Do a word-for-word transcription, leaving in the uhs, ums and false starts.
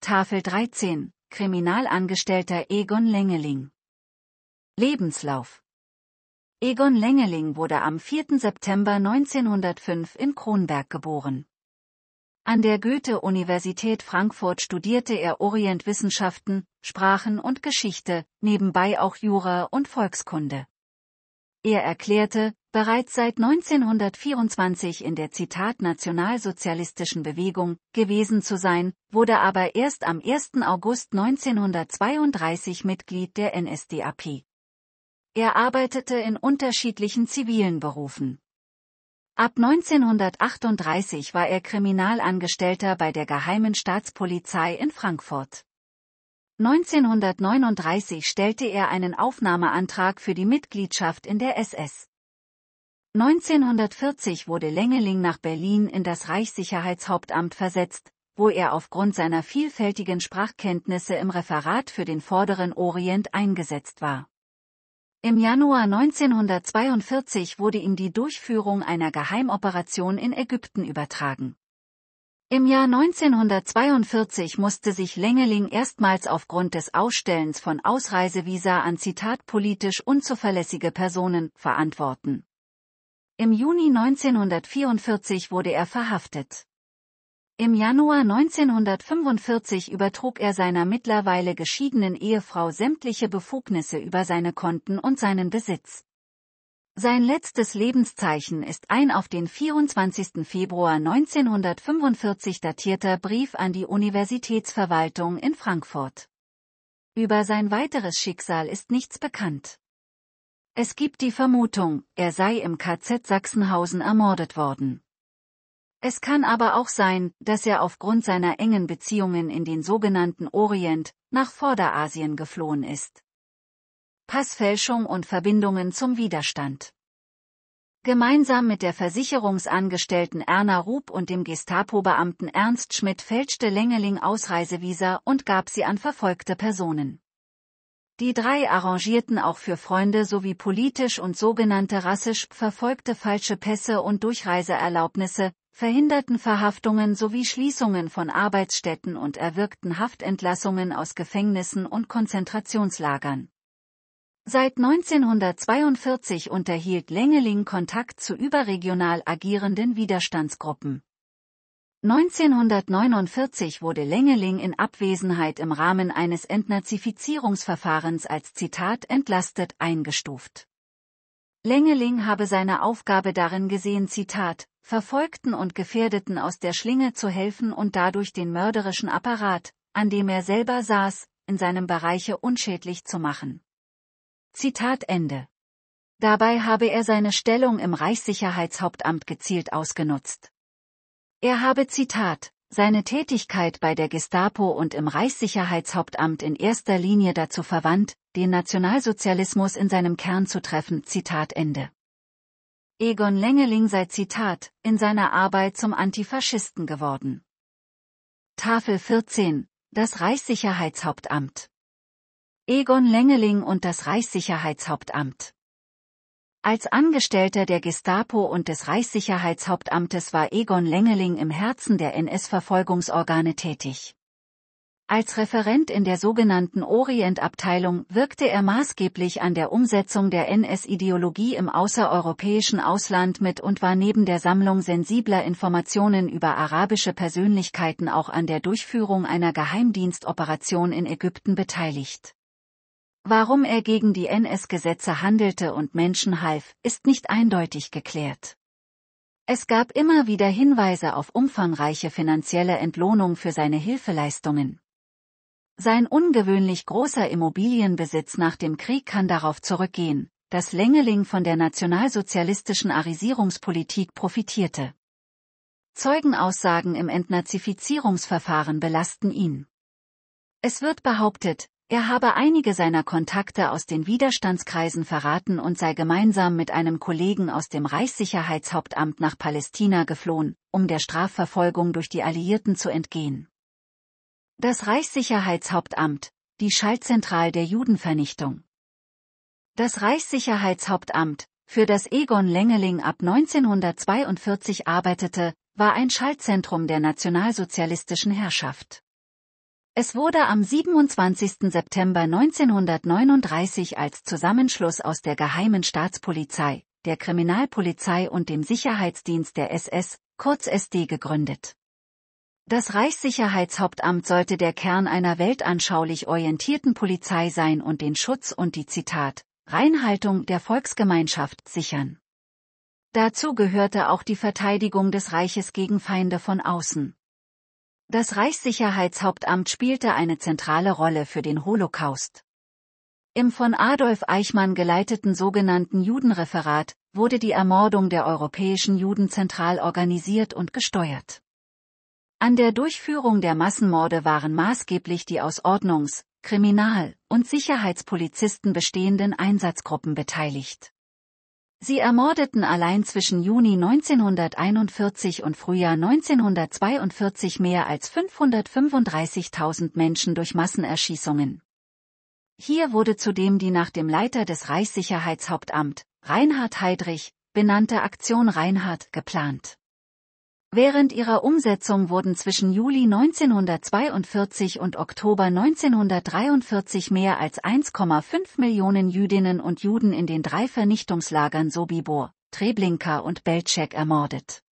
Tafel dreizehn, Kriminalangestellter Egon Lengeling. Lebenslauf. Egon Lengeling wurde am vierten September neunzehnhundertfünf in Kronberg geboren. An der Goethe-Universität Frankfurt studierte er Orientwissenschaften, Sprachen und Geschichte, nebenbei auch Jura und Volkskunde. Er erklärte, bereits seit neunzehnhundertvierundzwanzig in der Zitat nationalsozialistischen Bewegung gewesen zu sein, wurde aber erst am ersten August neunzehnhundertzweiunddreißig Mitglied der N S D A P. Er arbeitete in unterschiedlichen zivilen Berufen. Ab neunzehnhundertachtunddreißig war er Kriminalangestellter bei der Geheimen Staatspolizei in Frankfurt. neunzehnhundertneununddreißig stellte er einen Aufnahmeantrag für die Mitgliedschaft in der S S. neunzehnhundertvierzig wurde Lengeling nach Berlin in das Reichssicherheitshauptamt versetzt, wo er aufgrund seiner vielfältigen Sprachkenntnisse im Referat für den Vorderen Orient eingesetzt war. Im Januar neunzehnhundertzweiundvierzig wurde ihm die Durchführung einer Geheimoperation in Ägypten übertragen. Im Jahr neunzehnhundertzweiundvierzig musste sich Lengeling erstmals aufgrund des Ausstellens von Ausreisevisa an Zitat politisch unzuverlässige Personen verantworten. Im Juni neunzehnhundertvierundvierzig wurde er verhaftet. Im Januar neunzehnhundertfünfundvierzig übertrug er seiner mittlerweile geschiedenen Ehefrau sämtliche Befugnisse über seine Konten und seinen Besitz. Sein letztes Lebenszeichen ist ein auf den vierundzwanzigsten Februar neunzehnhundertfünfundvierzig datierter Brief an die Universitätsverwaltung in Frankfurt. Über sein weiteres Schicksal ist nichts bekannt. Es gibt die Vermutung, er sei im K Z Sachsenhausen ermordet worden. Es kann aber auch sein, dass er aufgrund seiner engen Beziehungen in den sogenannten Orient nach Vorderasien geflohen ist. Passfälschung und Verbindungen zum Widerstand. Gemeinsam mit der Versicherungsangestellten Erna Rupp und dem Gestapo-Beamten Ernst Schmidt fälschte Lengeling Ausreisevisa und gab sie an verfolgte Personen. Die drei arrangierten auch für Freunde sowie politisch und sogenannte rassisch verfolgte falsche Pässe und Durchreiseerlaubnisse, verhinderten Verhaftungen sowie Schließungen von Arbeitsstätten und erwirkten Haftentlassungen aus Gefängnissen und Konzentrationslagern. Seit neunzehnhundertzweiundvierzig unterhielt Lengeling Kontakt zu überregional agierenden Widerstandsgruppen. neunzehnhundertneunundvierzig wurde Lengeling in Abwesenheit im Rahmen eines Entnazifizierungsverfahrens als Zitat entlastet eingestuft. Lengeling habe seine Aufgabe darin gesehen, Zitat, Verfolgten und Gefährdeten aus der Schlinge zu helfen und dadurch den mörderischen Apparat, an dem er selber saß, in seinem Bereiche unschädlich zu machen. Zitat Ende. Dabei habe er seine Stellung im Reichssicherheitshauptamt gezielt ausgenutzt. Er habe, Zitat, seine Tätigkeit bei der Gestapo und im Reichssicherheitshauptamt in erster Linie dazu verwandt, den Nationalsozialismus in seinem Kern zu treffen, Zitat Ende. Egon Lengeling sei, Zitat, in seiner Arbeit zum Antifaschisten geworden. Tafel vierzehn, das Reichssicherheitshauptamt. Egon Lengeling und das Reichssicherheitshauptamt. Als Angestellter der Gestapo und des Reichssicherheitshauptamtes war Egon Lengeling im Herzen der N S-Verfolgungsorgane tätig. Als Referent in der sogenannten Orient-Abteilung wirkte er maßgeblich an der Umsetzung der N S-Ideologie im außereuropäischen Ausland mit und war neben der Sammlung sensibler Informationen über arabische Persönlichkeiten auch an der Durchführung einer Geheimdienstoperation in Ägypten beteiligt. Warum er gegen die N S-Gesetze handelte und Menschen half, ist nicht eindeutig geklärt. Es gab immer wieder Hinweise auf umfangreiche finanzielle Entlohnung für seine Hilfeleistungen. Sein ungewöhnlich großer Immobilienbesitz nach dem Krieg kann darauf zurückgehen, dass Lengeling von der nationalsozialistischen Arisierungspolitik profitierte. Zeugenaussagen im Entnazifizierungsverfahren belasten ihn. Es wird behauptet, er habe einige seiner Kontakte aus den Widerstandskreisen verraten und sei gemeinsam mit einem Kollegen aus dem Reichssicherheitshauptamt nach Palästina geflohen, um der Strafverfolgung durch die Alliierten zu entgehen. Das Reichssicherheitshauptamt, die Schaltzentrale der Judenvernichtung. Das Reichssicherheitshauptamt, für das Egon Lengeling ab neunzehnhundertzweiundvierzig arbeitete, war ein Schaltzentrum der nationalsozialistischen Herrschaft. Es wurde am siebenundzwanzigsten September neunzehnhundertneununddreißig als Zusammenschluss aus der Geheimen Staatspolizei, der Kriminalpolizei und dem Sicherheitsdienst der S S, kurz S D, gegründet. Das Reichssicherheitshauptamt sollte der Kern einer weltanschaulich orientierten Polizei sein und den Schutz und die Zitat Reinhaltung der Volksgemeinschaft sichern. Dazu gehörte auch die Verteidigung des Reiches gegen Feinde von außen. Das Reichssicherheitshauptamt spielte eine zentrale Rolle für den Holocaust. Im von Adolf Eichmann geleiteten sogenannten Judenreferat wurde die Ermordung der europäischen Juden zentral organisiert und gesteuert. An der Durchführung der Massenmorde waren maßgeblich die aus Ordnungs-, Kriminal- und Sicherheitspolizisten bestehenden Einsatzgruppen beteiligt. Sie ermordeten allein zwischen Juni neunzehnhunderteinundvierzig und Frühjahr neunzehnhundertzweiundvierzig mehr als fünfhundertfünfunddreißigtausend Menschen durch Massenerschießungen. Hier wurde zudem die nach dem Leiter des Reichssicherheitshauptamt, Reinhard Heydrich, benannte Aktion Reinhard geplant. Während ihrer Umsetzung wurden zwischen Juli neunzehnhundertzweiundvierzig und Oktober neunzehnhundertdreiundvierzig mehr als eins Komma fünf Millionen Jüdinnen und Juden in den drei Vernichtungslagern Sobibor, Treblinka und Belzec ermordet.